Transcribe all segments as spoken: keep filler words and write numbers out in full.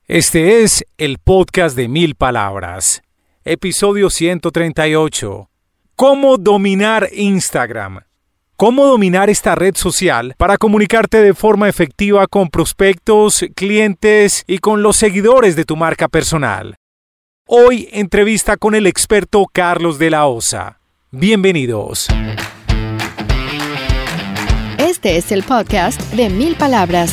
Este es el podcast de Mil Palabras, episodio ciento treinta y ocho. ¿Cómo dominar Instagram? ¿Cómo dominar esta red social para comunicarte de forma efectiva con prospectos, clientes y con los seguidores de tu marca personal? Hoy entrevista con el experto Carlos de la Osa. Bienvenidos. Este es el podcast de Mil Palabras.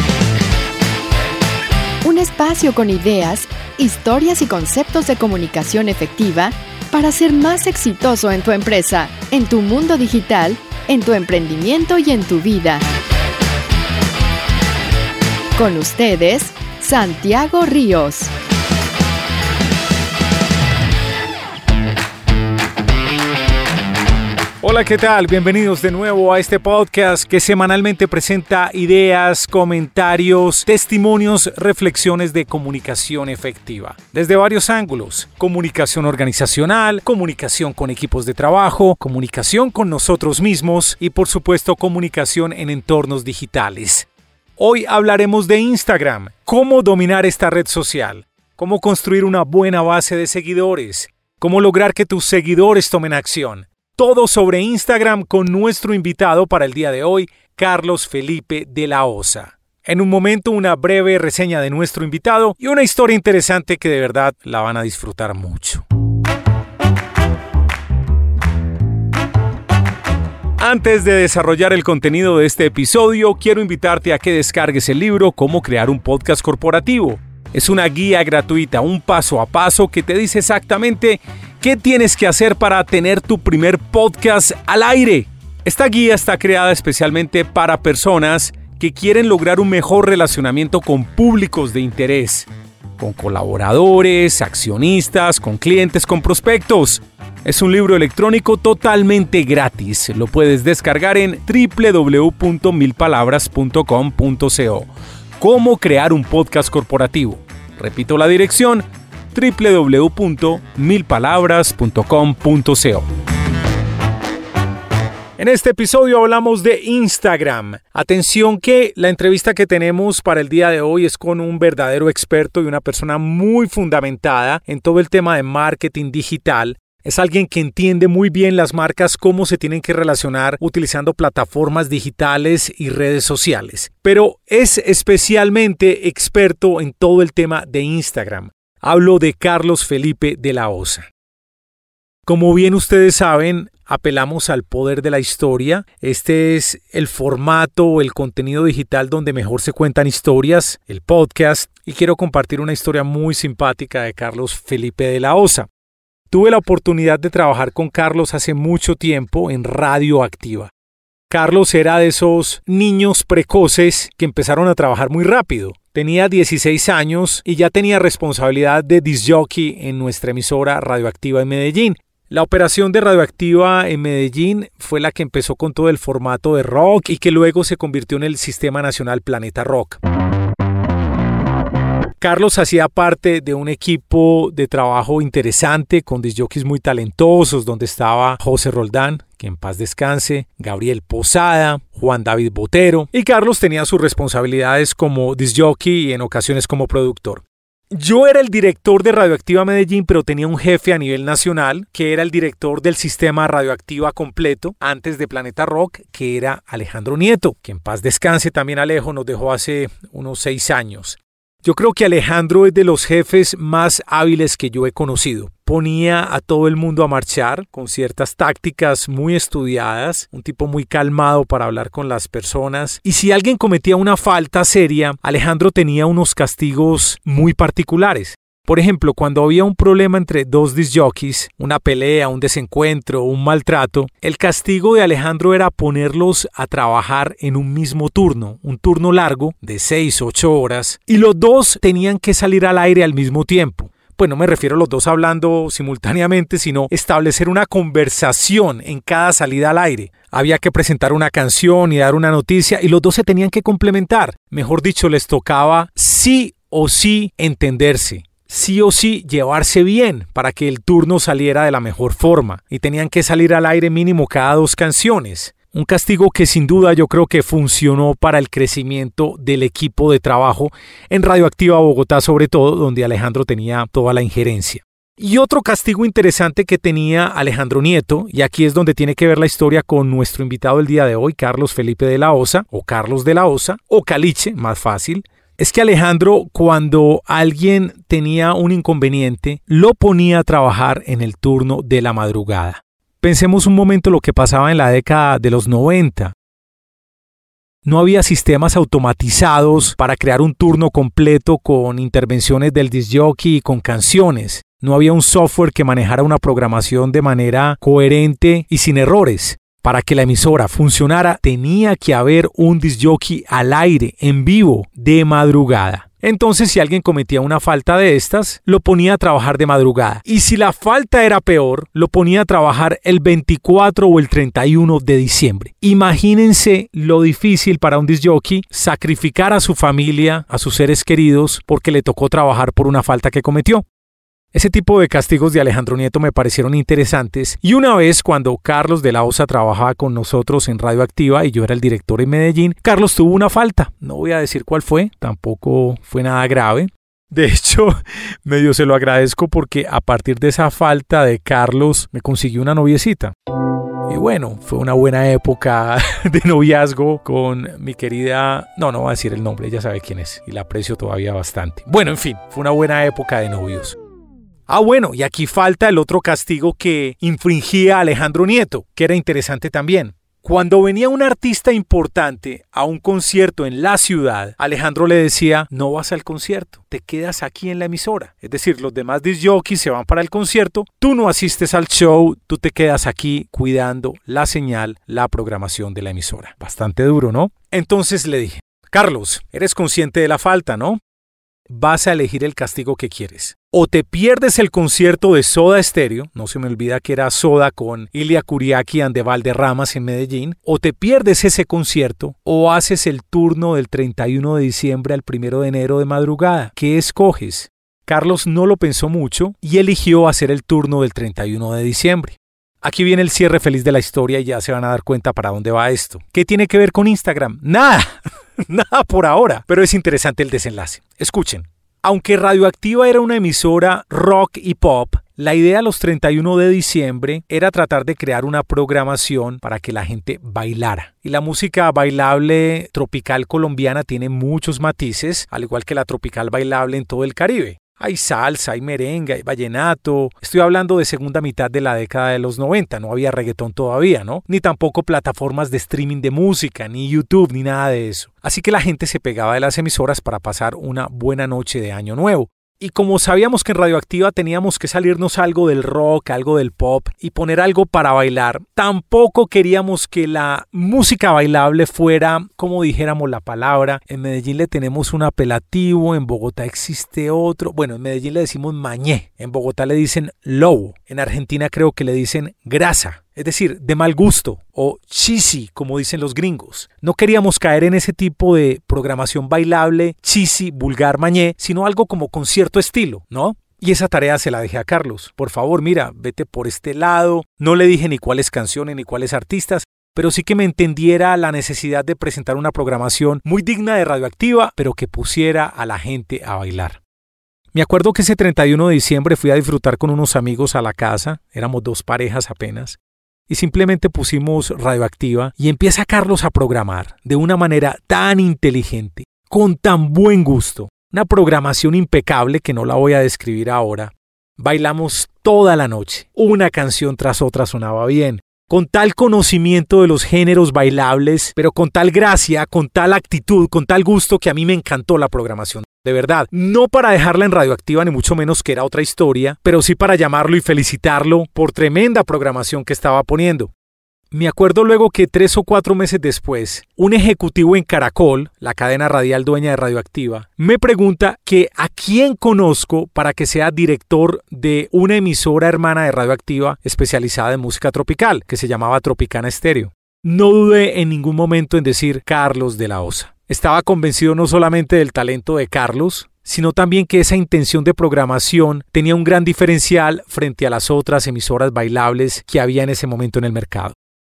Un espacio con ideas, historias y conceptos de comunicación efectiva para ser más exitoso en tu empresa, en tu mundo digital, en tu emprendimiento y en tu vida. Con ustedes, Santiago Ríos. Hola, ¿qué tal? Bienvenidos de nuevo a este podcast que semanalmente presenta ideas, comentarios, testimonios, reflexiones de comunicación efectiva. Desde varios ángulos: comunicación organizacional, comunicación con equipos de trabajo, comunicación con nosotros mismos y, por supuesto, comunicación en entornos digitales. Hoy hablaremos de Instagram, cómo dominar esta red social, cómo construir una buena base de seguidores, cómo lograr que tus seguidores tomen acción. Todo sobre Instagram con nuestro invitado para el día de hoy, Carlos Felipe de la Osa. En un momento, una breve reseña de nuestro invitado y una historia interesante que de verdad la van a disfrutar mucho. Antes de desarrollar el contenido de este episodio, quiero invitarte a que descargues el libro Cómo crear un podcast corporativo. Es una guía gratuita, un paso a paso que te dice exactamente qué tienes que hacer para tener tu primer podcast al aire. Esta guía está creada especialmente para personas que quieren lograr un mejor relacionamiento con públicos de interés, con colaboradores, accionistas, con clientes, con prospectos. Es un libro electrónico totalmente gratis. Lo puedes descargar en doble u doble u doble u punto mil palabras punto com punto co. Cómo crear un podcast corporativo. Repito la dirección: doble u doble u doble u punto mil palabras punto com punto co. En este episodio hablamos de Instagram. Atención, que la entrevista que tenemos para el día de hoy es con un verdadero experto y una persona muy fundamentada en todo el tema de marketing digital. Es alguien que entiende muy bien las marcas, cómo se tienen que relacionar utilizando plataformas digitales y redes sociales. Pero es especialmente experto en todo el tema de Instagram. Hablo de Carlos Felipe de la Osa. Como bien ustedes saben, apelamos al poder de la historia. Este es el formato o el contenido digital donde mejor se cuentan historias, el podcast. Y quiero compartir una historia muy simpática de Carlos Felipe de la Osa. Tuve la oportunidad de trabajar con Carlos hace mucho tiempo en Radio Activa. Carlos era de esos niños precoces que empezaron a trabajar muy rápido. Tenía dieciséis años y ya tenía responsabilidad de disc jockey en nuestra emisora Radioactiva en Medellín. La operación de Radioactiva en Medellín fue la que empezó con todo el formato de rock y que luego se convirtió en el Sistema Nacional Planeta Rock. Carlos hacía parte de un equipo de trabajo interesante con disc jockeys muy talentosos, donde estaba José Roldán, que en paz descanse, Gabriel Posada, Juan David Botero, y Carlos tenía sus responsabilidades como disc jockey y en ocasiones como productor. Yo era el director de Radioactiva Medellín, pero tenía un jefe a nivel nacional, que era el director del sistema Radioactiva completo, antes de Planeta Rock, que era Alejandro Nieto, que en paz descanse también. Alejo nos dejó hace unos seis años. Yo creo que Alejandro es de los jefes más hábiles que yo he conocido. Ponía a todo el mundo a marchar con ciertas tácticas muy estudiadas, un tipo muy calmado para hablar con las personas. Y si alguien cometía una falta seria, Alejandro tenía unos castigos muy particulares. Por ejemplo, cuando había un problema entre dos disc jockeys, una pelea, un desencuentro, un maltrato, el castigo de Alejandro era ponerlos a trabajar en un mismo turno, un turno largo de seis, ocho horas, y los dos tenían que salir al aire al mismo tiempo. Pues no me refiero a los dos hablando simultáneamente, sino establecer una conversación en cada salida al aire. Había que presentar una canción y dar una noticia, y los dos se tenían que complementar. Mejor dicho, les tocaba sí o sí entenderse. Sí o sí llevarse bien para que el turno saliera de la mejor forma, y tenían que salir al aire mínimo cada dos canciones. Un castigo que sin duda yo creo que funcionó para el crecimiento del equipo de trabajo en Radioactiva Bogotá, sobre todo, donde Alejandro tenía toda la injerencia. Y otro castigo interesante que tenía Alejandro Nieto, y aquí es donde tiene que ver la historia con nuestro invitado del día de hoy, Carlos Felipe de la Osa, o Carlos de la Osa, o Caliche, más fácil, es que Alejandro, cuando alguien tenía un inconveniente, lo ponía a trabajar en el turno de la madrugada. Pensemos un momento lo que pasaba en la década de los noventa. No había sistemas automatizados para crear un turno completo con intervenciones del disc jockey y con canciones. No había un software que manejara una programación de manera coherente y sin errores. Para que la emisora funcionara, tenía que haber un disc jockey al aire, en vivo, de madrugada. Entonces, si alguien cometía una falta de estas, lo ponía a trabajar de madrugada. Y si la falta era peor, lo ponía a trabajar el veinticuatro o el treinta y uno de diciembre. Imagínense lo difícil para un disc jockey sacrificar a su familia, a sus seres queridos, porque le tocó trabajar por una falta que cometió. Ese tipo de castigos de Alejandro Nieto me parecieron interesantes, y una vez cuando Carlos de la Osa trabajaba con nosotros en Radioactiva y yo era el director en Medellín, Carlos tuvo una falta. No voy a decir cuál fue, tampoco fue nada grave. De hecho, medio se lo agradezco porque a partir de esa falta de Carlos me consiguió una noviecita. Y bueno, fue una buena época de noviazgo con mi querida... No, no voy a decir el nombre, ella sabe quién es y la aprecio todavía bastante. Bueno, en fin, fue una buena época de novios. Ah, bueno, y aquí falta el otro castigo que infringía Alejandro Nieto, que era interesante también. Cuando venía un artista importante a un concierto en la ciudad, Alejandro le decía, no vas al concierto, te quedas aquí en la emisora. Es decir, los demás disc jockeys se van para el concierto, tú no asistes al show, tú te quedas aquí cuidando la señal, la programación de la emisora. Bastante duro, ¿no? Entonces le dije, Carlos, eres consciente de la falta, ¿no? Vas a elegir el castigo que quieres. O te pierdes el concierto de Soda Stereo, no se me olvida que era Soda con Ilia Kuriaki and the Valderramas en Medellín, o te pierdes ese concierto, o haces el turno del treinta y uno de diciembre al primero de enero de madrugada. ¿Qué escoges? Carlos no lo pensó mucho y eligió hacer el turno del treinta y uno de diciembre. Aquí viene el cierre feliz de la historia y ya se van a dar cuenta para dónde va esto. ¿Qué tiene que ver con Instagram? ¡Nada! Nada por ahora, pero es interesante el desenlace. Escuchen. Aunque Radioactiva era una emisora rock y pop, la idea los treinta y uno de diciembre era tratar de crear una programación para que la gente bailara. Y la música bailable tropical colombiana tiene muchos matices, al igual que la tropical bailable en todo el Caribe. Hay salsa, hay merengue, hay vallenato. Estoy hablando de segunda mitad de la década de los noventa, no había reggaetón todavía, ¿no? Ni tampoco plataformas de streaming de música, ni YouTube, ni nada de eso. Así que la gente se pegaba de las emisoras para pasar una buena noche de Año Nuevo. Y como sabíamos que en Radioactiva teníamos que salirnos algo del rock, algo del pop y poner algo para bailar, tampoco queríamos que la música bailable fuera, como dijéramos la palabra, en Medellín le tenemos un apelativo, en Bogotá existe otro, bueno, en Medellín le decimos mañé, en Bogotá le dicen lobo, en Argentina creo que le dicen grasa. Es decir, de mal gusto o cheesy, como dicen los gringos. No queríamos caer en ese tipo de programación bailable, cheesy, vulgar, mañé, sino algo como con cierto estilo, ¿no? Y esa tarea se la dejé a Carlos. Por favor, mira, vete por este lado. No le dije ni cuáles canciones ni cuáles artistas, pero sí que me entendiera la necesidad de presentar una programación muy digna de Radioactiva, pero que pusiera a la gente a bailar. Me acuerdo que ese treinta y uno de diciembre fui a disfrutar con unos amigos a la casa, éramos dos parejas apenas, y simplemente pusimos Radioactiva y empieza Carlos a programar de una manera tan inteligente, con tan buen gusto, una programación impecable que no la voy a describir ahora. Bailamos toda la noche, una canción tras otra sonaba bien, con tal conocimiento de los géneros bailables, pero con tal gracia, con tal actitud, con tal gusto que a mí me encantó la programación. De verdad, no para dejarla en Radioactiva ni mucho menos que era otra historia, pero sí para llamarlo y felicitarlo por tremenda programación que estaba poniendo. Me acuerdo luego que tres o cuatro meses después, un ejecutivo en Caracol, la cadena radial dueña de Radioactiva, me pregunta que a quién conozco para que sea director de una emisora hermana de Radioactiva especializada en música tropical, que se llamaba Tropicana Stereo. No dudé en ningún momento en decir Carlos de la Osa. Estaba convencido no solamente del talento de Carlos, sino también que esa intención de programación tenía un gran diferencial frente a las otras emisoras bailables que había en ese momento en el mercado.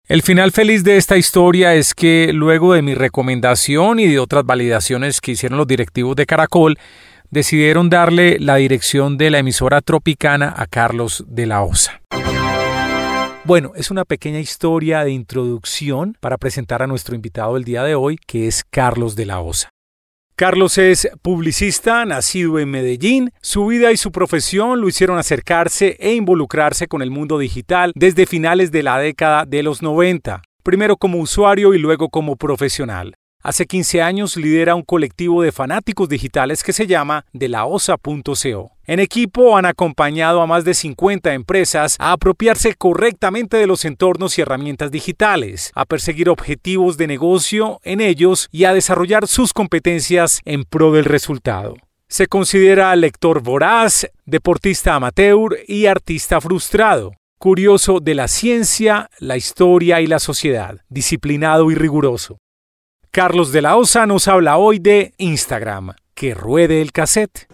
El final feliz de esta historia es que luego de mi recomendación y de otras validaciones que hicieron los directivos de Caracol, decidieron darle la dirección de la emisora Tropicana a Carlos de la Osa. Bueno, es una pequeña historia de introducción para presentar a nuestro invitado del día de hoy, que es Carlos de la Osa. Carlos es publicista, nacido en Medellín. Su vida y su profesión lo hicieron acercarse e involucrarse con el mundo digital desde finales de la década de los noventa, primero como usuario y luego como profesional. Hace quince años lidera un colectivo de fanáticos digitales que se llama de la osa punto co. En equipo han acompañado a más de cincuenta empresas a apropiarse correctamente de los entornos y herramientas digitales, a perseguir objetivos de negocio en ellos y a desarrollar sus competencias en pro del resultado. Se considera lector voraz, deportista amateur y artista frustrado. Curioso de la ciencia, la historia y la sociedad, disciplinado y riguroso. Carlos de la Osa nos habla hoy de Instagram. Que ruede el cassette.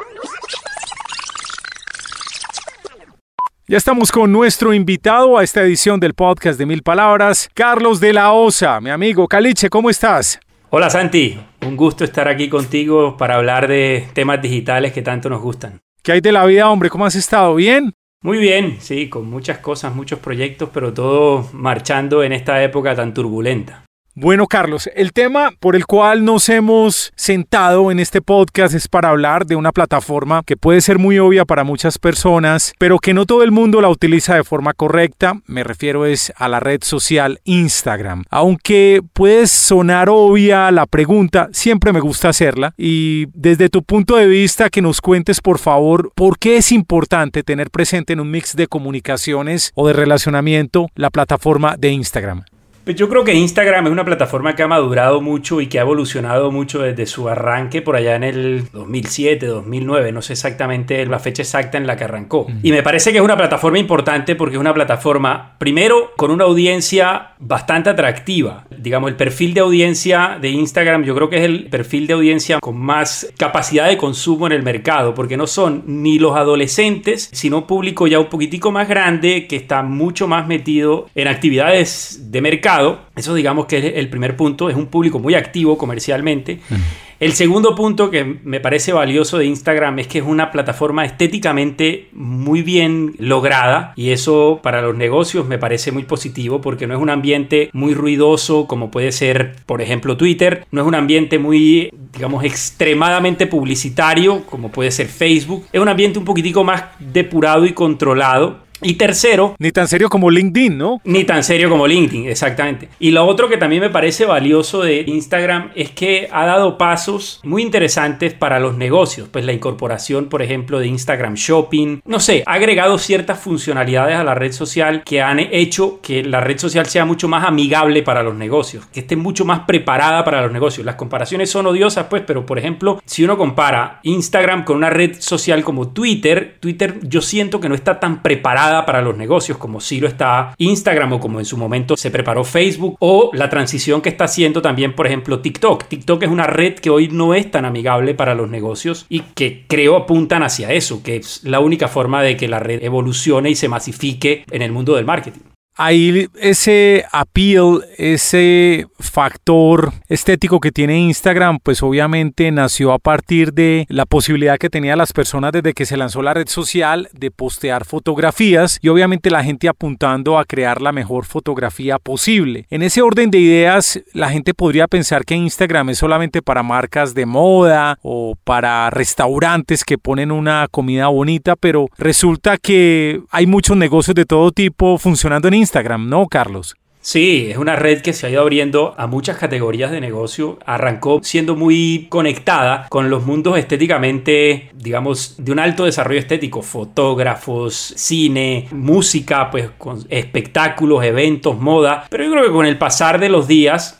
Ya estamos con nuestro invitado a esta edición del podcast de Mil Palabras, Carlos de la Osa. Mi amigo Caliche, ¿cómo estás? Hola Santi, un gusto estar aquí contigo para hablar de temas digitales que tanto nos gustan. ¿Qué hay de la vida, hombre? ¿Cómo has estado? ¿Bien? Muy bien, sí, con muchas cosas, muchos proyectos, pero todo marchando en esta época tan turbulenta. Bueno, Carlos, el tema por el cual nos hemos sentado en este podcast es para hablar de una plataforma que puede ser muy obvia para muchas personas, pero que no todo el mundo la utiliza de forma correcta. Me refiero es a la red social Instagram. Aunque puede sonar obvia la pregunta, siempre me gusta hacerla. Y desde tu punto de vista, que nos cuentes, por favor, ¿por qué es importante tener presente en un mix de comunicaciones o de relacionamiento la plataforma de Instagram? Pues yo creo que Instagram es una plataforma que ha madurado mucho y que ha evolucionado mucho desde su arranque por allá en el dos mil siete, dos mil nueve, no sé exactamente la fecha exacta en la que arrancó. Mm. Y me parece que es una plataforma importante porque es una plataforma, primero, con una audiencia bastante atractiva. Digamos, el perfil de audiencia de Instagram yo creo que es el perfil de audiencia con más capacidad de consumo en el mercado, porque no son ni los adolescentes, sino un público ya un poquitico más grande que está mucho más metido en actividades de mercado. Eso digamos que es el primer punto, es un público muy activo comercialmente. Mm. El segundo punto que me parece valioso de Instagram es que es una plataforma estéticamente muy bien lograda y eso para los negocios me parece muy positivo porque no es un ambiente muy ruidoso como puede ser, por ejemplo, Twitter. No es un ambiente muy, digamos, extremadamente publicitario como puede ser Facebook. Es un ambiente un poquitico más depurado y controlado. Y tercero... Ni tan serio como LinkedIn, ¿no? Ni tan serio como LinkedIn, exactamente. Y lo otro que también me parece valioso de Instagram es que ha dado pasos muy interesantes para los negocios. Pues la incorporación, por ejemplo, de Instagram Shopping. No sé, ha agregado ciertas funcionalidades a la red social que han hecho que la red social sea mucho más amigable para los negocios. Que esté mucho más preparada para los negocios. Las comparaciones son odiosas, pues, pero por ejemplo, si uno compara Instagram con una red social como Twitter, Twitter yo siento que no está tan preparada para los negocios como sí lo está Instagram o como en su momento se preparó Facebook o la transición que está haciendo también por ejemplo TikTok. TikTok es una red que hoy no es tan amigable para los negocios y que creo apuntan hacia eso, que es la única forma de que la red evolucione y se masifique en el mundo del marketing. Ahí ese appeal, ese factor estético que tiene Instagram, pues obviamente nació a partir de la posibilidad que tenían las personas desde que se lanzó la red social de postear fotografías y obviamente la gente apuntando a crear la mejor fotografía posible. En ese orden de ideas, la gente podría pensar que Instagram es solamente para marcas de moda o para restaurantes que ponen una comida bonita, pero resulta que hay muchos negocios de todo tipo funcionando en Instagram. Instagram, ¿no, Carlos? Sí, es una red que se ha ido abriendo a muchas categorías de negocio. Arrancó siendo muy conectada con los mundos estéticamente, digamos, de un alto desarrollo estético. Fotógrafos, cine, música, pues con espectáculos, eventos, moda. Pero yo creo que con el pasar de los días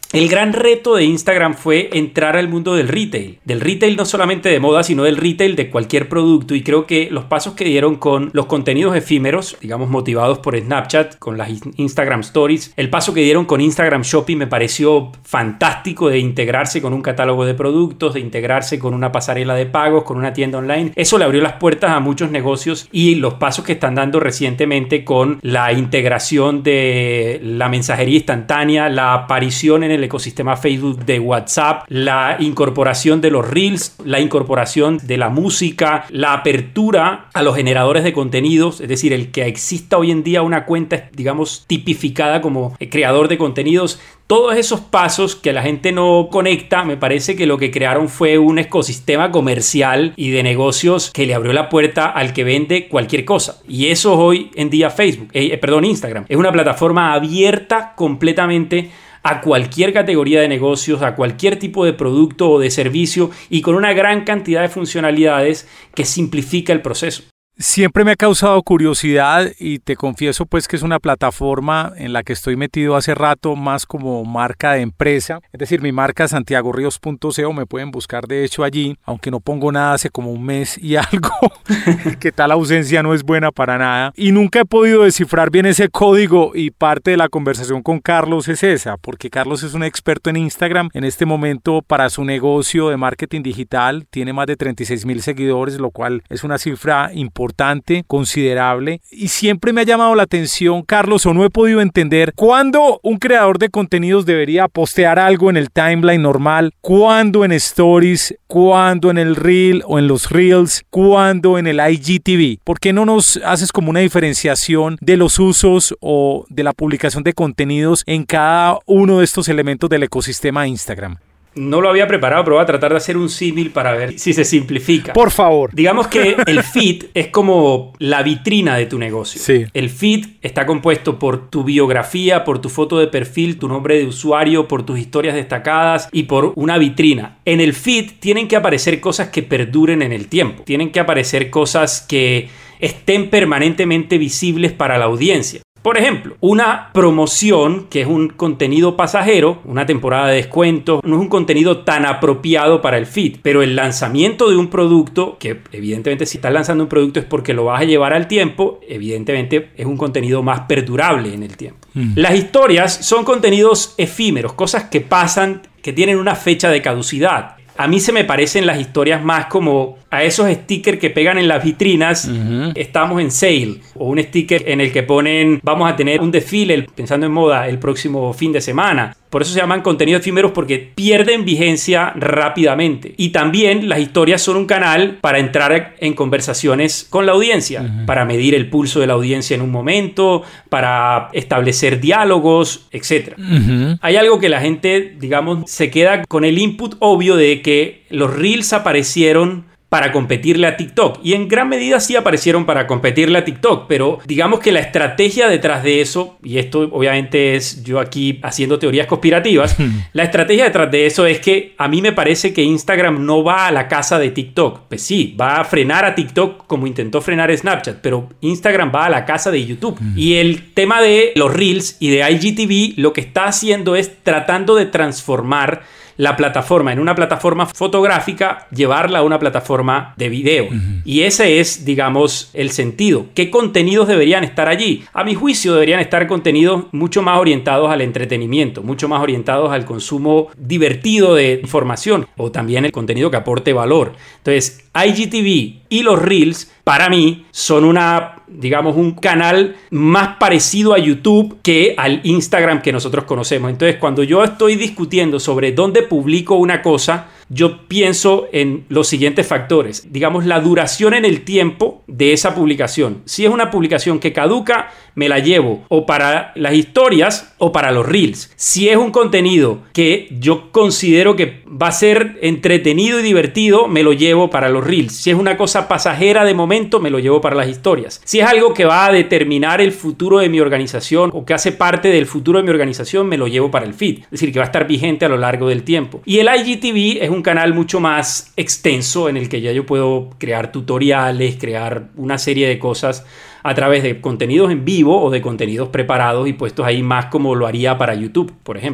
El gran reto de Instagram fue entrar al mundo del retail. Del retail no solamente de moda, sino del retail de cualquier producto. Y creo que los pasos que dieron con los contenidos efímeros, digamos motivados por Snapchat, con las Instagram Stories, el paso que dieron con Instagram Shopping me pareció fantástico, de integrarse con un catálogo de productos, de integrarse con una pasarela de pagos, con una tienda online. Eso le abrió las puertas a muchos negocios, y los pasos que están dando recientemente con la integración de la mensajería instantánea, la aparición en el ecosistema Facebook de WhatsApp, la incorporación de los Reels, la incorporación de la música, la apertura a los generadores de contenidos, es decir, el que exista hoy en día una cuenta, digamos, tipificada como creador de contenidos. Todos esos pasos que la gente no conecta, me parece que lo que crearon fue un ecosistema comercial y de negocios que le abrió la puerta al que vende cualquier cosa. Y eso hoy en día Facebook, eh, perdón, Instagram, es una plataforma abierta completamente a cualquier categoría de negocios, a cualquier tipo de producto o de servicio, y con una gran cantidad de funcionalidades que simplifica el proceso. Siempre me ha causado curiosidad, y te confieso pues que es una plataforma en la que estoy metido hace rato, más como marca de empresa. Es decir, mi marca santiago ríos punto co, me pueden buscar de hecho allí, aunque no pongo nada hace como un mes y algo, que tal ausencia no es buena para nada. Y nunca he podido descifrar bien ese código, y parte de la conversación con Carlos es esa, porque Carlos es un experto en Instagram. En este momento, para su negocio de marketing digital, tiene más de treinta y seis mil seguidores, lo cual es una cifra importante. importante, considerable, y siempre me ha llamado la atención, Carlos, o no he podido entender cuándo un creador de contenidos debería postear algo en el timeline normal, cuándo en Stories, cuándo en el Reel o en los Reels, cuándo en el I G T V. ¿Por qué no nos haces como una diferenciación de los usos o de la publicación de contenidos en cada uno de estos elementos del ecosistema Instagram? No lo había preparado, pero voy a tratar de hacer un símil para ver si se simplifica. Por favor. Digamos que el feed es como la vitrina de tu negocio. Sí. El feed está compuesto por tu biografía, por tu foto de perfil, tu nombre de usuario, por tus historias destacadas y por una vitrina. En el feed tienen que aparecer cosas que perduren en el tiempo. Tienen que aparecer cosas que estén permanentemente visibles para la audiencia. Por ejemplo, una promoción, que es un contenido pasajero, una temporada de descuentos, no es un contenido tan apropiado para el feed, pero el lanzamiento de un producto, que evidentemente si estás lanzando un producto es porque lo vas a llevar al tiempo, evidentemente es un contenido más perdurable en el tiempo. Mm. Las historias son contenidos efímeros, cosas que pasan, que tienen una fecha de caducidad. A mí se me parecen las historias más como a esos stickers que pegan en las vitrinas, uh-huh. Estamos en sale, o un sticker en el que ponen vamos a tener un desfile, pensando en moda, el próximo fin de semana. Por eso se llaman contenidos efímeros, porque pierden vigencia rápidamente. Y también las historias son un canal para entrar en conversaciones con la audiencia, uh-huh. Para medir el pulso de la audiencia en un momento, para establecer diálogos, etcétera. Uh-huh. Hay algo que la gente, digamos, se queda con el input obvio de que los Reels aparecieron para competirle a TikTok, y en gran medida sí aparecieron para competirle a TikTok, pero digamos que la estrategia detrás de eso, y esto obviamente es yo aquí haciendo teorías conspirativas, la estrategia detrás de eso es que a mí me parece que Instagram no va a la casa de TikTok. Pues sí, va a frenar a TikTok como intentó frenar Snapchat, pero Instagram va a la casa de YouTube. Y el tema de los Reels y de I G T V lo que está haciendo es tratando de transformar la plataforma en una plataforma fotográfica, llevarla a una plataforma de video. Uh-huh. Y ese es, digamos, el sentido. ¿Qué contenidos deberían estar allí? A mi juicio deberían estar contenidos mucho más orientados al entretenimiento, mucho más orientados al consumo divertido de información, o también el contenido que aporte valor. Entonces, I G T V y los Reels, para mí, son una, digamos, un canal más parecido a YouTube que al Instagram que nosotros conocemos. Entonces, cuando yo estoy discutiendo sobre dónde publico una cosa, yo pienso en los siguientes factores. Digamos, la duración en el tiempo de esa publicación. Si es una publicación que caduca, me la llevo o para las historias o para los Reels. Si es un contenido que yo considero que va a ser entretenido y divertido, me lo llevo para los Reels. Si es una cosa pasajera de momento, me lo llevo para las historias. Si es algo que va a determinar el futuro de mi organización o que hace parte del futuro de mi organización, me lo llevo para el feed. Es decir, que va a estar vigente a lo largo del tiempo. Y el I G T V es un canal mucho más extenso en el que ya yo puedo crear tutoriales, crear una serie de cosas a través de contenidos en vivo o de contenidos preparados y puestos ahí más como lo haría para YouTube, por ejemplo.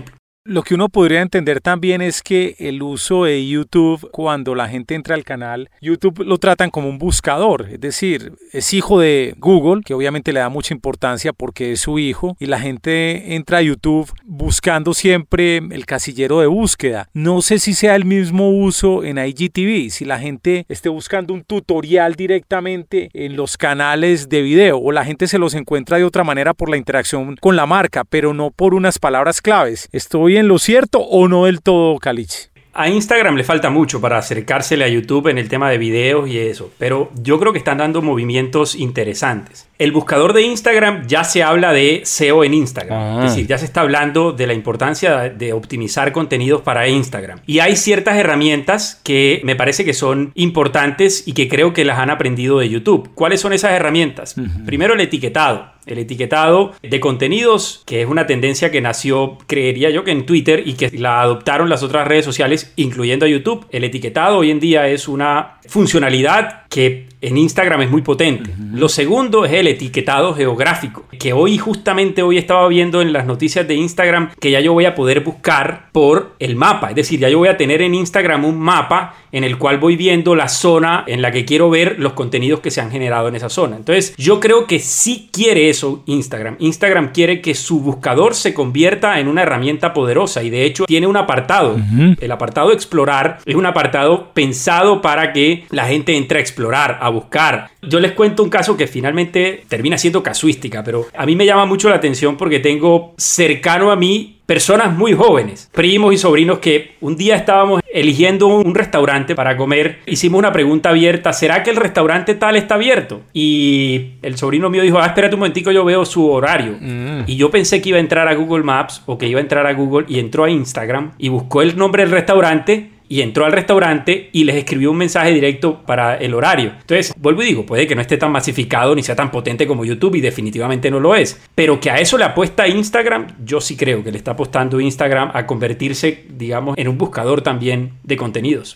Lo que uno podría entender también es que el uso de YouTube, cuando la gente entra al canal, YouTube lo tratan como un buscador, es decir, es hijo de Google, que obviamente le da mucha importancia porque es su hijo, y la gente entra a YouTube buscando siempre el casillero de búsqueda. No sé si sea el mismo uso en I G T V, si la gente esté buscando un tutorial directamente en los canales de video, o la gente se los encuentra de otra manera por la interacción con la marca, pero no por unas palabras claves. Estoy en lo cierto o no del todo, Caliche. A Instagram le falta mucho para acercársele a YouTube en el tema de videos y eso, pero yo creo que están dando movimientos interesantes. El buscador de Instagram ya se habla de S E O en Instagram, ah. es decir, ya se está hablando de la importancia de optimizar contenidos para Instagram. Y hay ciertas herramientas que me parece que son importantes y que creo que las han aprendido de YouTube. ¿Cuáles son esas herramientas? Uh-huh. Primero, el etiquetado. El etiquetado de contenidos, que es una tendencia que nació, creería yo, que en Twitter y que la adoptaron las otras redes sociales, incluyendo a YouTube. El etiquetado hoy en día es una funcionalidad que en Instagram es muy potente. Uh-huh. Lo segundo es el etiquetado geográfico, que hoy justamente hoy estaba viendo en las noticias de Instagram que ya yo voy a poder buscar por el mapa. Es decir, ya yo voy a tener en Instagram un mapa en el cual voy viendo la zona en la que quiero ver los contenidos que se han generado en esa zona. Entonces, yo creo que sí quiere eso Instagram. Instagram quiere que su buscador se convierta en una herramienta poderosa y de hecho tiene un apartado. Uh-huh. El apartado explorar es un apartado pensado para que la gente entre a explorar, a buscar. Yo les cuento un caso que finalmente termina siendo casuística, pero a mí me llama mucho la atención porque tengo cercano a mí personas muy jóvenes, primos y sobrinos, que un día estábamos eligiendo un restaurante para comer. Hicimos una pregunta abierta: ¿será que el restaurante tal está abierto? Y el sobrino mío dijo: ah, espérate un momentico, yo veo su horario. Mm. Y yo pensé que iba a entrar a Google Maps o que iba a entrar a Google, y entró a Instagram y buscó el nombre del restaurante y entró al restaurante y les escribió un mensaje directo para el horario. Entonces, vuelvo y digo, puede que no esté tan masificado ni sea tan potente como YouTube, y definitivamente no lo es, pero que a eso le apuesta Instagram, yo sí creo que le está apostando Instagram a convertirse, digamos, en un buscador también de contenidos.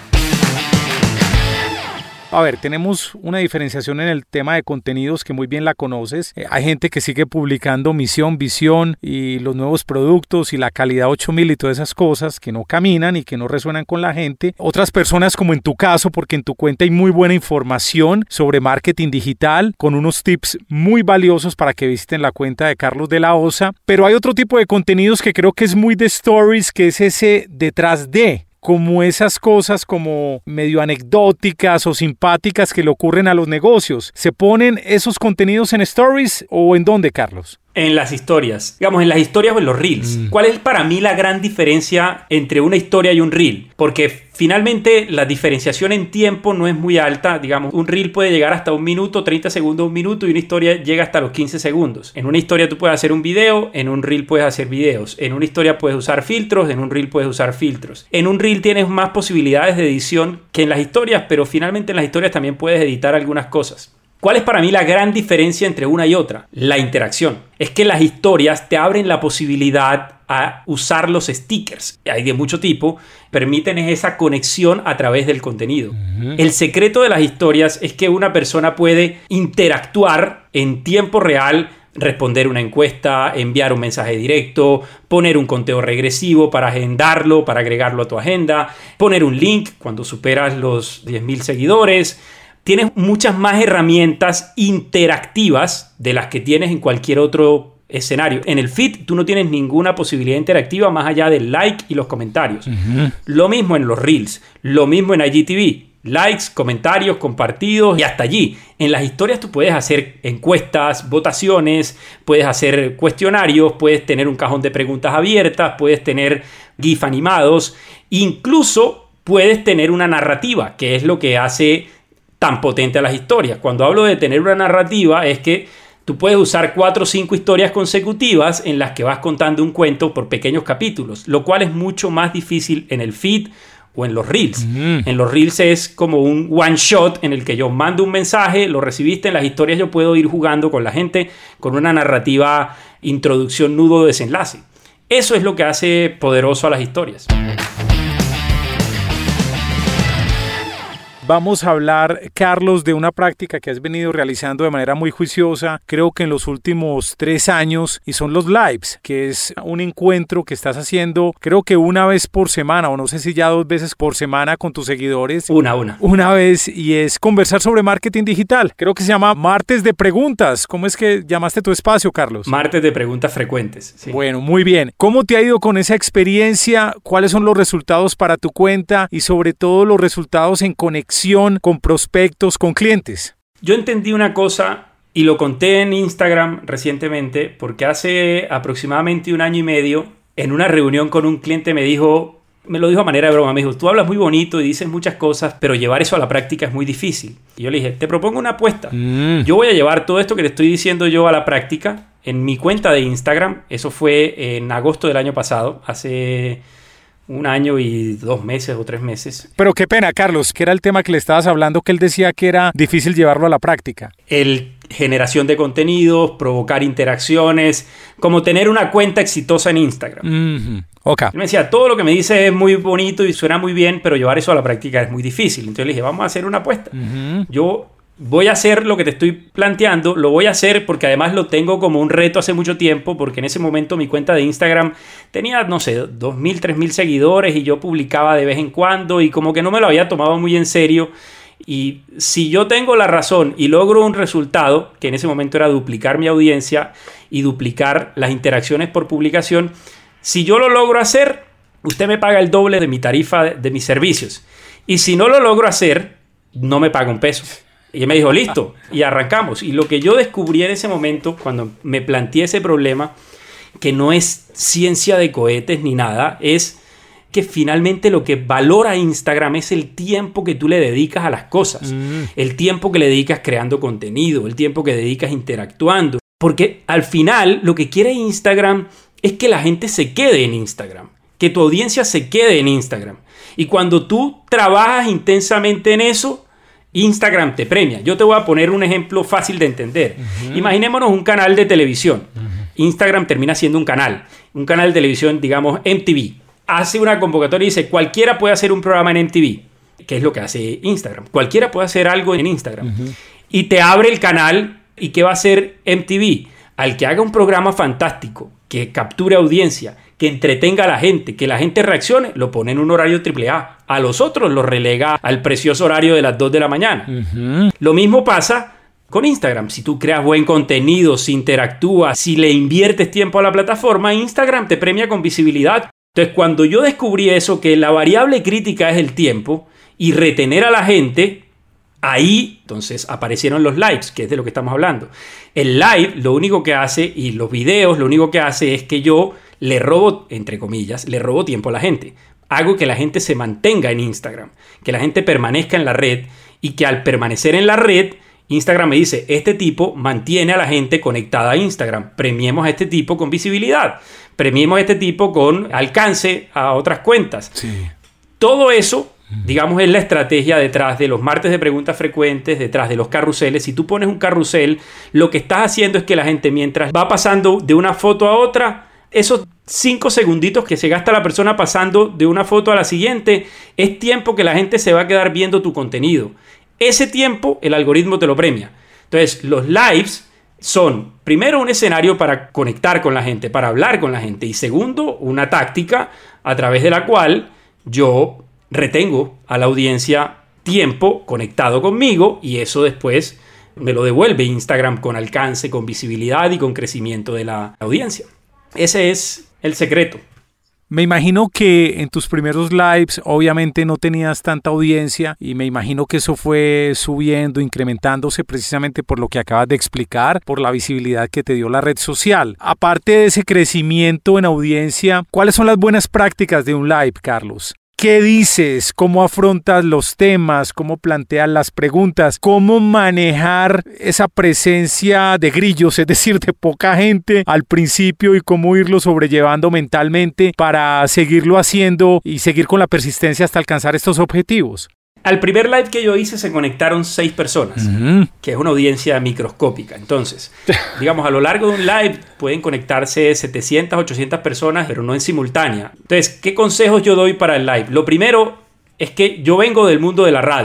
A ver, tenemos una diferenciación en el tema de contenidos que muy bien la conoces. Eh, hay gente que sigue publicando misión, visión y los nuevos productos y la calidad ocho mil y todas esas cosas que no caminan y que no resuenan con la gente. Otras personas, como en tu caso, porque en tu cuenta hay muy buena información sobre marketing digital con unos tips muy valiosos para que visiten la cuenta de Carlos de la Osa. Pero hay otro tipo de contenidos que creo que es muy de stories, que es ese detrás de, como esas cosas como medio anecdóticas o simpáticas que le ocurren a los negocios. ¿Se ponen esos contenidos en stories o en dónde, Carlos? En las historias, digamos, en las historias o en los reels. Mm. ¿Cuál es para mí la gran diferencia entre una historia y un reel? Porque finalmente la diferenciación en tiempo no es muy alta. Digamos, un reel puede llegar hasta un minuto, treinta segundos, un minuto, y una historia llega hasta los quince segundos. En una historia tú puedes hacer un video, en un reel puedes hacer videos. En una historia puedes usar filtros, en un reel puedes usar filtros. En un reel tienes más posibilidades de edición que en las historias, pero finalmente en las historias también puedes editar algunas cosas. ¿Cuál es para mí la gran diferencia entre una y otra? La interacción. Es que las historias te abren la posibilidad a usar los stickers. Hay de mucho tipo. Permiten esa conexión a través del contenido. Uh-huh. El secreto de las historias es que una persona puede interactuar en tiempo real, responder una encuesta, enviar un mensaje directo, poner un conteo regresivo para agendarlo, para agregarlo a tu agenda, poner un link cuando superas los diez mil seguidores. Tienes muchas más herramientas interactivas de las que tienes en cualquier otro escenario. En el feed tú no tienes ninguna posibilidad interactiva más allá del like y los comentarios. Uh-huh. Lo mismo en los reels, lo mismo en I G T V. Likes, comentarios, compartidos y hasta allí. En las historias tú puedes hacer encuestas, votaciones, puedes hacer cuestionarios, puedes tener un cajón de preguntas abiertas, puedes tener GIF animados, incluso puedes tener una narrativa, que es lo que hace tan potente a las historias. Cuando hablo de tener una narrativa es que tú puedes usar cuatro o cinco historias consecutivas en las que vas contando un cuento por pequeños capítulos, lo cual es mucho más difícil en el feed o en los reels. Mm. En los reels es como un one shot en el que yo mando un mensaje, lo recibiste. En las historias yo puedo ir jugando con la gente con una narrativa, introducción, nudo, desenlace. Eso es lo que hace poderoso a las historias. Vamos a hablar, Carlos, de una práctica que has venido realizando de manera muy juiciosa, creo que en los últimos tres años, y son los lives, que es un encuentro que estás haciendo, creo que una vez por semana, o no sé si ya dos veces por semana con tus seguidores. Una, una. Una vez, y es conversar sobre marketing digital. Creo que se llama Martes de Preguntas. ¿Cómo es que llamaste tu espacio, Carlos? Martes de Preguntas Frecuentes. Sí. Bueno, muy bien. ¿Cómo te ha ido con esa experiencia? ¿Cuáles son los resultados para tu cuenta? Y sobre todo los resultados en conexión con prospectos, con clientes. Yo entendí una cosa y lo conté en Instagram recientemente, porque hace aproximadamente un año y medio, en una reunión con un cliente me dijo, me lo dijo a manera de broma, me dijo, tú hablas muy bonito y dices muchas cosas, pero llevar eso a la práctica es muy difícil. Y yo le dije, te propongo una apuesta. Mm. Yo voy a llevar todo esto que te estoy diciendo yo a la práctica en mi cuenta de Instagram. Eso fue en agosto del año pasado, hace un año y dos meses o tres meses. Pero qué pena, Carlos, que era el tema que le estabas hablando, que él decía que era difícil llevarlo a la práctica. El generación de contenidos, provocar interacciones, como tener una cuenta exitosa en Instagram. Mm-hmm. Okay. Él me decía, todo lo que me dice es muy bonito y suena muy bien, pero llevar eso a la práctica es muy difícil. Entonces le dije, vamos a hacer una apuesta. Mm-hmm. Yo voy a hacer lo que te estoy planteando, lo voy a hacer porque además lo tengo como un reto hace mucho tiempo, porque en ese momento mi cuenta de Instagram tenía, no sé, dos mil, tres mil seguidores y yo publicaba de vez en cuando y como que no me lo había tomado muy en serio. Y si yo tengo la razón y logro un resultado, que en ese momento era duplicar mi audiencia y duplicar las interacciones por publicación, si yo lo logro hacer, usted me paga el doble de mi tarifa de, de mis servicios. Y si no lo logro hacer, no me paga un peso. Y él me dijo, listo, y arrancamos. Y lo que yo descubrí en ese momento, cuando me planteé ese problema, que no es ciencia de cohetes ni nada, es que finalmente lo que valora Instagram es el tiempo que tú le dedicas a las cosas. Mm. El tiempo que le dedicas creando contenido, el tiempo que dedicas interactuando. Porque al final lo que quiere Instagram es que la gente se quede en Instagram, que tu audiencia se quede en Instagram. Y cuando tú trabajas intensamente en eso, Instagram te premia. Yo te voy a poner un ejemplo fácil de entender. Uh-huh. Imaginémonos un canal de televisión. Uh-huh. Instagram termina siendo un canal. Un canal de televisión, digamos, M T V. Hace una convocatoria y dice, cualquiera puede hacer un programa en M T V. ¿Qué es lo que hace Instagram? Cualquiera puede hacer algo en Instagram. Uh-huh. Y te abre el canal. ¿Y qué va a hacer M T V? Al que haga un programa fantástico, que capture audiencia, que entretenga a la gente, que la gente reaccione, lo pone en un horario triple A. A los otros los relega al precioso horario de las dos de la mañana. Uh-huh. Lo mismo pasa con Instagram. Si tú creas buen contenido, si interactúas, si le inviertes tiempo a la plataforma, Instagram te premia con visibilidad. Entonces, cuando yo descubrí eso, que la variable crítica es el tiempo y retener a la gente, ahí entonces aparecieron los lives, que es de lo que estamos hablando. El live lo único que hace, y los videos lo único que hace es que yo le robo, entre comillas, le robo tiempo a la gente. Hago que la gente se mantenga en Instagram, que la gente permanezca en la red y que al permanecer en la red, Instagram me dice, este tipo mantiene a la gente conectada a Instagram. Premiemos a este tipo con visibilidad. Premiemos a este tipo con alcance a otras cuentas. Sí. Todo eso, digamos, es la estrategia detrás de los martes de preguntas frecuentes, detrás de los carruseles. Si tú pones un carrusel, lo que estás haciendo es que la gente, mientras va pasando de una foto a otra, esos cinco segunditos que se gasta la persona pasando de una foto a la siguiente, es tiempo que la gente se va a quedar viendo tu contenido. Ese tiempo el algoritmo te lo premia. Entonces, los lives son, primero, un escenario para conectar con la gente, para hablar con la gente. Y segundo, una táctica a través de la cual yo retengo a la audiencia tiempo conectado conmigo y eso después me lo devuelve Instagram con alcance, con visibilidad y con crecimiento de la audiencia. Ese es el secreto. Me imagino que en tus primeros lives obviamente no tenías tanta audiencia y me imagino que eso fue subiendo, incrementándose precisamente por lo que acabas de explicar, por la visibilidad que te dio la red social. Aparte de ese crecimiento en audiencia, ¿cuáles son las buenas prácticas de un live, Carlos? ¿Qué dices? ¿Cómo afrontas los temas? ¿Cómo planteas las preguntas? ¿Cómo manejar esa presencia de grillos, es decir, de poca gente al principio y cómo irlo sobrellevando mentalmente para seguirlo haciendo y seguir con la persistencia hasta alcanzar estos objetivos? Al primer live que yo hice se conectaron seis personas, uh-huh. que es una audiencia microscópica. Entonces, digamos, a lo largo de un live pueden conectarse setecientas, ochocientas personas, pero no en simultánea. Entonces, ¿qué consejos yo doy para el live? Lo primero es que yo vengo del mundo de la radio.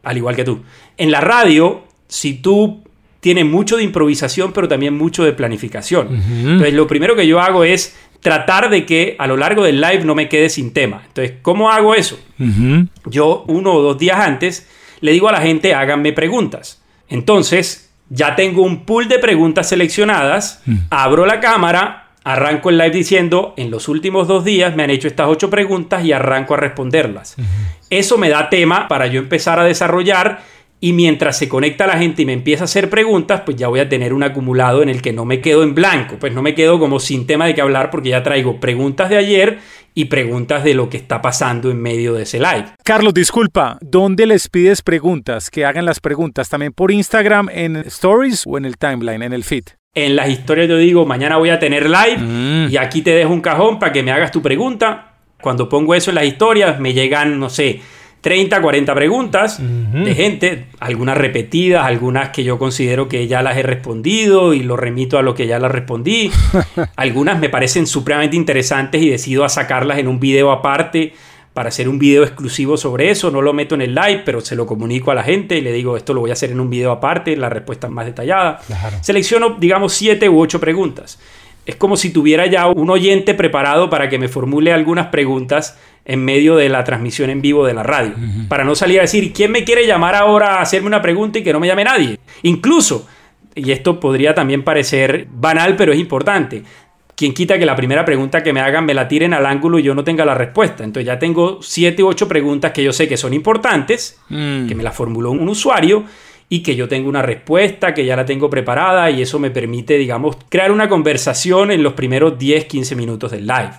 al igual que tú. En la radio, si tú tienes mucho de improvisación, pero también mucho de planificación. Uh-huh. Entonces, lo primero que yo hago es tratar de que a lo largo del live no me quede sin tema. Entonces, ¿cómo hago eso? Uh-huh. Yo, uno o dos días antes, le digo a la gente, háganme preguntas. Entonces, ya tengo un pool de preguntas seleccionadas, uh-huh. abro la cámara, arranco el live diciendo, en los últimos dos días me han hecho estas ocho preguntas y arranco a responderlas. Uh-huh. Eso me da tema para yo empezar a desarrollar. Y mientras se conecta la gente y me empieza a hacer preguntas, pues ya voy a tener un acumulado en el que no me quedo en blanco. Pues no me quedo como sin tema de qué hablar porque ya traigo preguntas de ayer y preguntas de lo que está pasando en medio de ese live. Carlos, disculpa, ¿dónde les pides preguntas? Que hagan las preguntas. ¿También por Instagram, en Stories o en el timeline, en el feed? En las historias yo digo, mañana voy a tener live mm. y aquí te dejo un cajón para que me hagas tu pregunta. Cuando pongo eso en las historias me llegan, no sé, treinta, cuarenta preguntas uh-huh. de gente, algunas repetidas, algunas que yo considero que ya las he respondido y lo remito a lo que ya las respondí. Algunas me parecen supremamente interesantes y decido a sacarlas en un video aparte para hacer un video exclusivo sobre eso. No lo meto en el live, pero se lo comunico a la gente y le digo, esto lo voy a hacer en un video aparte, la respuesta es más detallada. Claro. Selecciono, digamos, siete u ocho preguntas. Es como si tuviera ya un oyente preparado para que me formule algunas preguntas en medio de la transmisión en vivo de la radio. Uh-huh. Para no salir a decir, ¿quién me quiere llamar ahora a hacerme una pregunta y que no me llame nadie? Incluso, y esto podría también parecer banal, pero es importante, ¿quién quita que la primera pregunta que me hagan me la tiren al ángulo y yo no tenga la respuesta? Entonces ya tengo siete u ocho preguntas que yo sé que son importantes, mm. que me las formuló un usuario, y que yo tengo una respuesta, que ya la tengo preparada y eso me permite, digamos, crear una conversación en los primeros diez, quince minutos del live.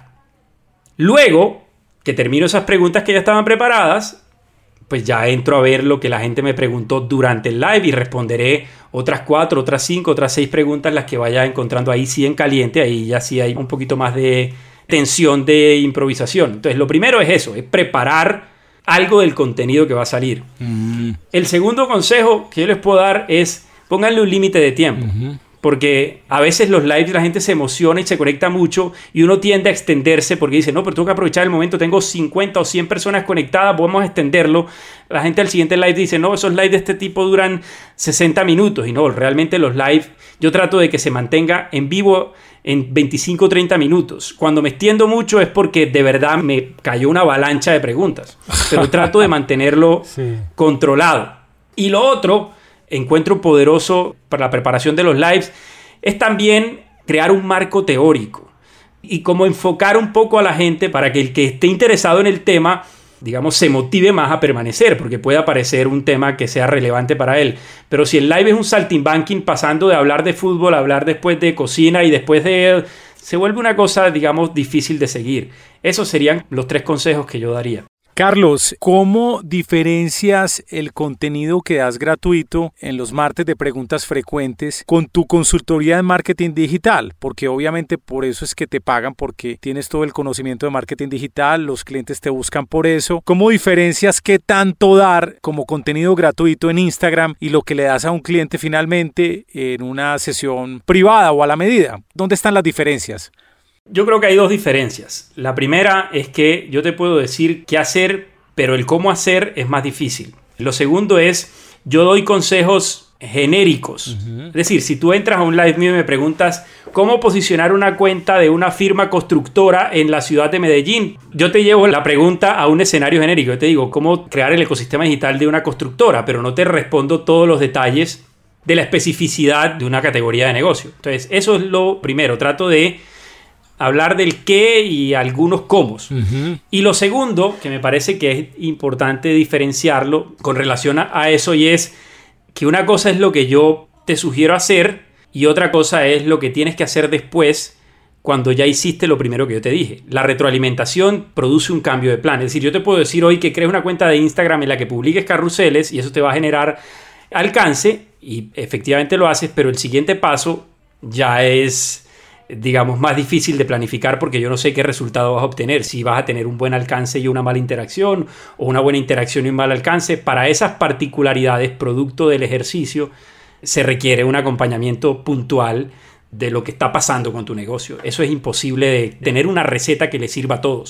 Luego que termino esas preguntas que ya estaban preparadas, pues ya entro a ver lo que la gente me preguntó durante el live y responderé otras cuatro, otras cinco, otras seis preguntas las que vaya encontrando ahí sí en caliente, ahí ya sí hay un poquito más de tensión de improvisación. Entonces lo primero es eso, es preparar algo del contenido que va a salir. Uh-huh. El segundo consejo que yo les puedo dar es pónganle un límite de tiempo. Uh-huh. Porque a veces los lives la gente se emociona y se conecta mucho y uno tiende a extenderse porque dice, no, pero tengo que aprovechar el momento, tengo cincuenta o cien personas conectadas, vamos a extenderlo. La gente al siguiente live dice, no, esos lives de este tipo duran sesenta minutos. Y no, realmente los lives yo trato de que se mantenga en vivo en veinticinco o treinta minutos. Cuando me extiendo mucho es porque de verdad me cayó una avalancha de preguntas. Pero trato de mantenerlo sí. controlado. Y lo otro, encuentro poderoso para la preparación de los lives, es también crear un marco teórico. Y como enfocar un poco a la gente para que el que esté interesado en el tema, digamos, se motive más a permanecer, porque puede aparecer un tema que sea relevante para él. Pero si el live es un saltimbanquing pasando de hablar de fútbol a hablar después de cocina y después de... se vuelve una cosa, digamos, difícil de seguir. Esos serían los tres consejos que yo daría. Carlos, ¿cómo diferencias el contenido que das gratuito en los martes de preguntas frecuentes con tu consultoría de marketing digital? Porque obviamente por eso es que te pagan, porque tienes todo el conocimiento de marketing digital, los clientes te buscan por eso. ¿Cómo diferencias qué tanto dar como contenido gratuito en Instagram y lo que le das a un cliente finalmente en una sesión privada o a la medida? ¿Dónde están las diferencias? Yo creo que hay dos diferencias. La primera es que yo te puedo decir qué hacer, pero el cómo hacer es más difícil. Lo segundo es, yo doy consejos genéricos. Uh-huh. Es decir, si tú entras a un live mío y me preguntas cómo posicionar una cuenta de una firma constructora en la ciudad de Medellín, yo te llevo la pregunta a un escenario genérico. Yo te digo cómo crear el ecosistema digital de una constructora, pero no te respondo todos los detalles de la especificidad de una categoría de negocio. Entonces, eso es lo primero. Trato de hablar del qué y algunos cómo. Uh-huh. Y lo segundo, que me parece que es importante diferenciarlo con relación a, a eso, y es que una cosa es lo que yo te sugiero hacer y otra cosa es lo que tienes que hacer después cuando ya hiciste lo primero que yo te dije. La retroalimentación produce un cambio de plan. Es decir, yo te puedo decir hoy que crees una cuenta de Instagram en la que publiques carruseles y eso te va a generar alcance y efectivamente lo haces, pero el siguiente paso ya es, digamos, más difícil de planificar porque yo no sé qué resultado vas a obtener, si vas a tener un buen alcance y una mala interacción o una buena interacción y un mal alcance. Para esas particularidades, producto del ejercicio, se requiere un acompañamiento puntual de lo que está pasando con tu negocio. Eso es imposible de tener una receta que le sirva a todos.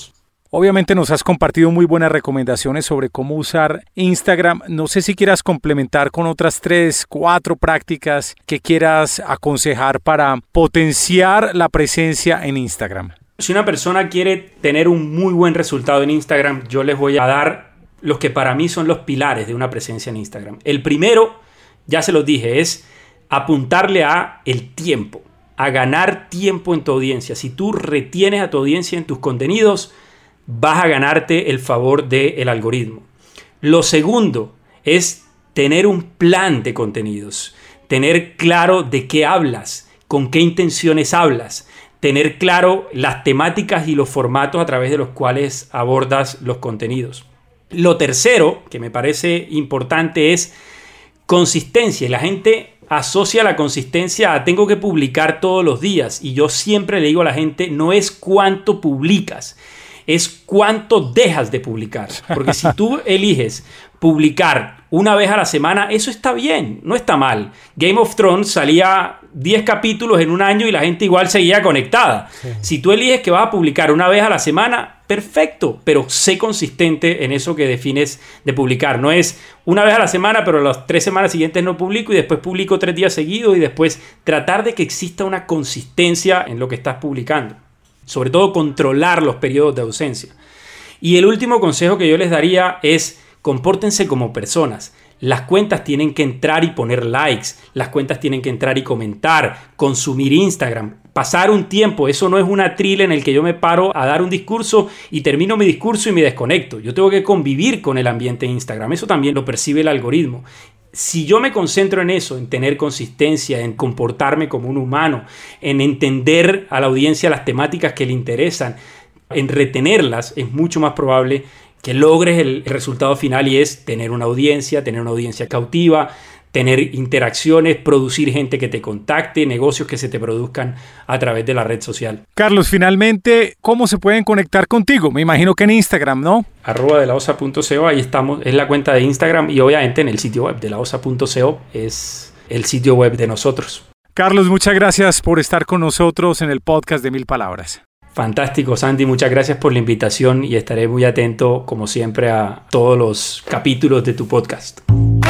Obviamente nos has compartido muy buenas recomendaciones sobre cómo usar Instagram. No sé si quieras complementar con otras tres, cuatro prácticas que quieras aconsejar para potenciar la presencia en Instagram. Si una persona quiere tener un muy buen resultado en Instagram, yo les voy a dar los que para mí son los pilares de una presencia en Instagram. El primero, ya se los dije, es apuntarle a el tiempo, a ganar tiempo en tu audiencia. Si tú retienes a tu audiencia en tus contenidos, vas a ganarte el favor del algoritmo. Lo segundo es tener un plan de contenidos, tener claro de qué hablas, con qué intenciones hablas, tener claro las temáticas y los formatos a través de los cuales abordas los contenidos. Lo tercero, que me parece importante, es consistencia. Y la gente asocia la consistencia a tengo que publicar todos los días. Y yo siempre le digo a la gente, no es cuánto publicas, es cuánto dejas de publicar. Porque si tú eliges publicar una vez a la semana, eso está bien, no está mal. Game of Thrones salía diez capítulos en un año y la gente igual seguía conectada. Sí. Si tú eliges que vas a publicar una vez a la semana, perfecto, pero sé consistente en eso que defines de publicar. No es una vez a la semana, pero las tres semanas siguientes no publico y después publico tres días seguidos y después tratar de que exista una consistencia en lo que estás publicando. Sobre todo controlar los periodos de ausencia. Y el último consejo que yo les daría es compórtense como personas. Las cuentas tienen que entrar y poner likes. Las cuentas tienen que entrar y comentar, consumir Instagram, pasar un tiempo. Eso no es un atril en el que yo me paro a dar un discurso y termino mi discurso y me desconecto. Yo tengo que convivir con el ambiente de Instagram. Eso también lo percibe el algoritmo. Si yo me concentro en eso, en tener consistencia, en comportarme como un humano, en entender a la audiencia las temáticas que le interesan, en retenerlas, es mucho más probable que logres el resultado final, y es tener una audiencia, tener una audiencia cautiva, tener interacciones, producir gente que te contacte, negocios que se te produzcan a través de la red social. Carlos, finalmente, ¿cómo se pueden conectar contigo? Me imagino que en Instagram, ¿no? arroba de la osa punto co, ahí estamos, es la cuenta de Instagram, y obviamente en el sitio web de la osa punto co es el sitio web de nosotros. Carlos, muchas gracias por estar con nosotros en el podcast de Mil Palabras. Fantástico, Sandy, muchas gracias por la invitación y estaré muy atento, como siempre, a todos los capítulos de tu podcast.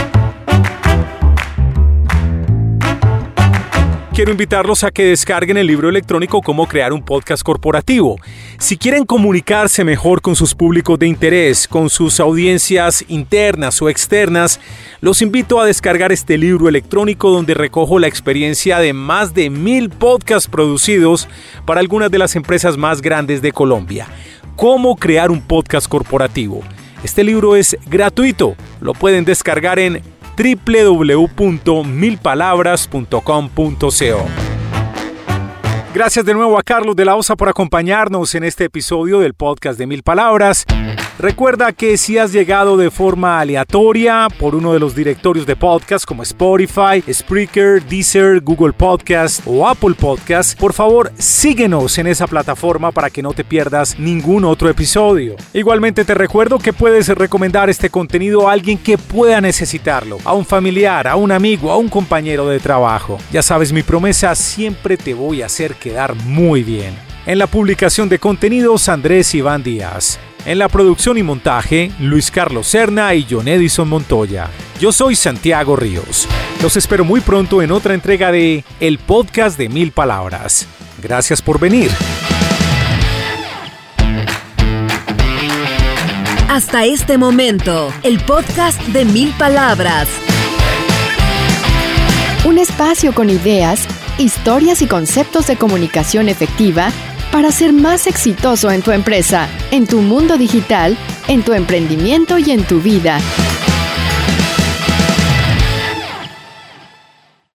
Quiero invitarlos a que descarguen el libro electrónico Cómo crear un podcast corporativo. Si quieren comunicarse mejor con sus públicos de interés, con sus audiencias internas o externas, los invito a descargar este libro electrónico donde recojo la experiencia de más de mil podcasts producidos para algunas de las empresas más grandes de Colombia. Cómo crear un podcast corporativo. Este libro es gratuito. Lo pueden descargar en doble u doble u doble u punto mil palabras punto com punto co. Gracias de nuevo a Carlos de la Osa por acompañarnos en este episodio del podcast de Mil Palabras. Recuerda que si has llegado de forma aleatoria por uno de los directorios de podcast como Spotify, Spreaker, Deezer, Google Podcast o Apple Podcast, por favor síguenos en esa plataforma para que no te pierdas ningún otro episodio. Igualmente te recuerdo que puedes recomendar este contenido a alguien que pueda necesitarlo, a un familiar, a un amigo, a un compañero de trabajo. Ya sabes, mi promesa, siempre te voy a hacer quedar muy bien. En la publicación de contenidos, Andrés Iván Díaz. En la producción y montaje, Luis Carlos Serna y John Edison Montoya. Yo soy Santiago Ríos. Los espero muy pronto en otra entrega de El Podcast de Mil Palabras. Gracias por venir. Hasta este momento, el podcast de Mil Palabras. Un espacio con ideas, historias y conceptos de comunicación efectiva para ser más exitoso en tu empresa, en tu mundo digital, en tu emprendimiento y en tu vida.